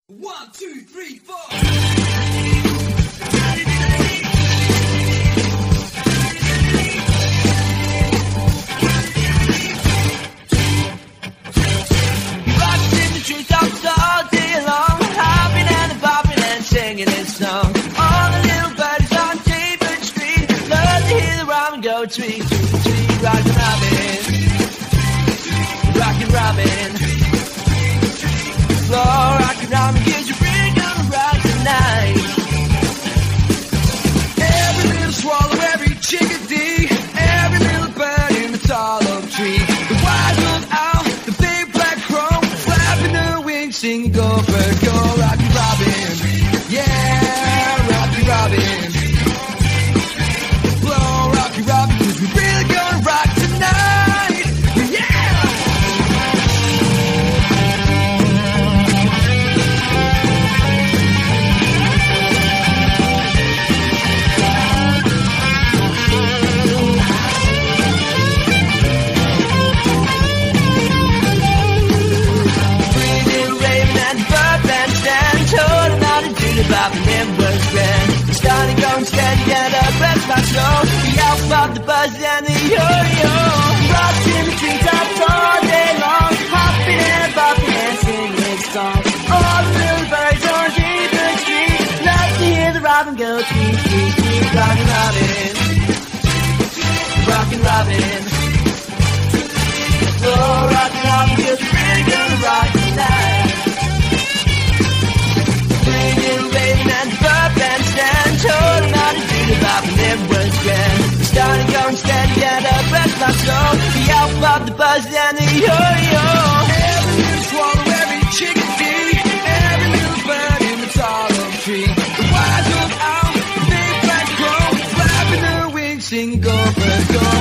1, 2, 3, 4. Rocking the treetops all day long, hopping and bopping and singing this song. All the little birdies on David Street love to hear the robin go tweet, tweet, tweet. Rockin' Robin, rockin' Robin. Floor, rockin' Robin gives you really gonna rock tonight. Every little swallow, every chickadee, every little bird in the tall oak tree. The wise-old owl, the big black crow, flapping their wings, singing go bird, go, Rocky Robin. Yeah, Rocky Robin. Blow, Rocky Robin, 'cause we're really gonna rock tonight. Yeah! Bobbing in was grand. Starting going steady and up as my soul. The elf of the buzz and the yo-yo. Rocks in the treetops all day long, hopping and bopping and singing this song. All the little birds on David Street love to hear the robin go tweet, tweet, tweet. Rockin' Robin, rockin' Robin. Oh, rockin' Robin, 'cause we're really gonna rock tonight. And bub and stand, told him how to do the bobbing in was grand. Starting going steady and up as my soul. The elf of the buzz and the yo-yo. Every little swallow, every chickadee, every little bird in the tall oak tree. The wise old owl, the big black crow, flapping their wings, singing go bird, go.